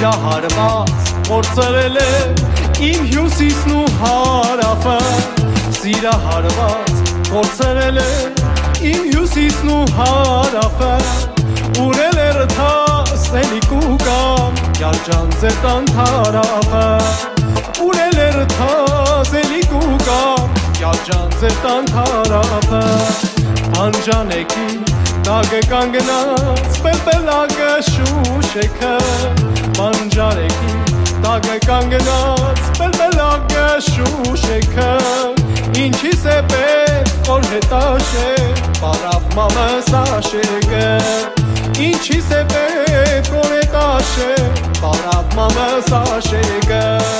Սիրահարված կորցրել է իմ հյուսիսն ու հարավը Սիրահարված կորցրել է իմ հյուսիսն ու հարավը Ուրել է ռթասելիք ու կամ Յարջան ձեր տան թարավը Ուրել է ռթասելիք ու կամ Յարջան ձեր տան թարավը Անջանեկի տագը կանգնած պելպելակը շուշեքը Անջանեկի տագը կանգնած պելպելակը շուշեքը Ինչիս է պետ կոր հետաշե պարավ մամս աշեգը Ինչիս է պետ կոր հետաշե պարավ մամս աշեգը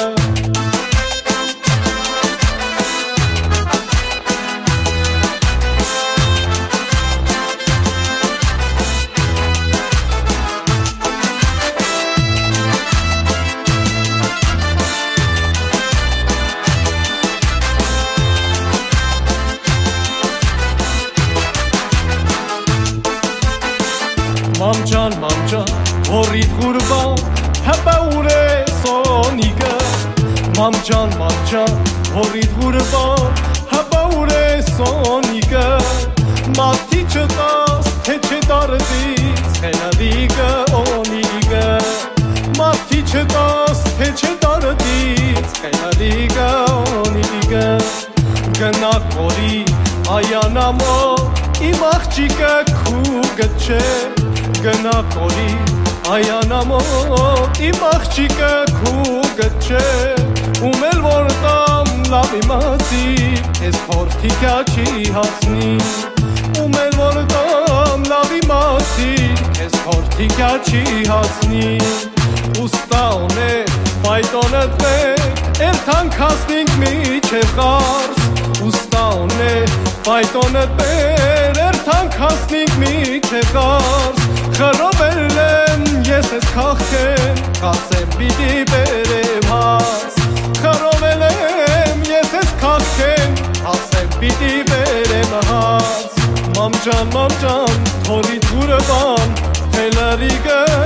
Մամջան, հորիդ գուրբան, հպա ուր է սոնիկը Մամջան, հորիդ գուրբան, հպա ուր է սոնիկը Մատի չտաս, թե չէ տարդից, խենադիկը օնիկը Մատի չտաս, թե չէ տարդից, խենադիկը օնիկը Գնա կորի այանամոտ, իմ աղջիկը քուգը չէ Գնա կորի այանամոտ իմ աղջիկը քուգը չէ Ում էլ որ տամ լավ իմացի Ես փորթիկա չի հասնի Ում էլ որ տամ լավ իմացի Ես փորթիկա չի հասնի Ուստա ունե պայտոնըտ մեկ Երթանք հասնինք միչև ғարս Ուստա ունե պայտոնըտ մեկ Երթանք հասնինք միչև ғարս Խրովել եմ ես ես կախքեն, կասեմ պիտի բերեմ հաց Խրովել եմ ես ես կախքեն, կասեմ պիտի բերեմ հաց Մամջան, թորիդ գուրը բան, թելարիգը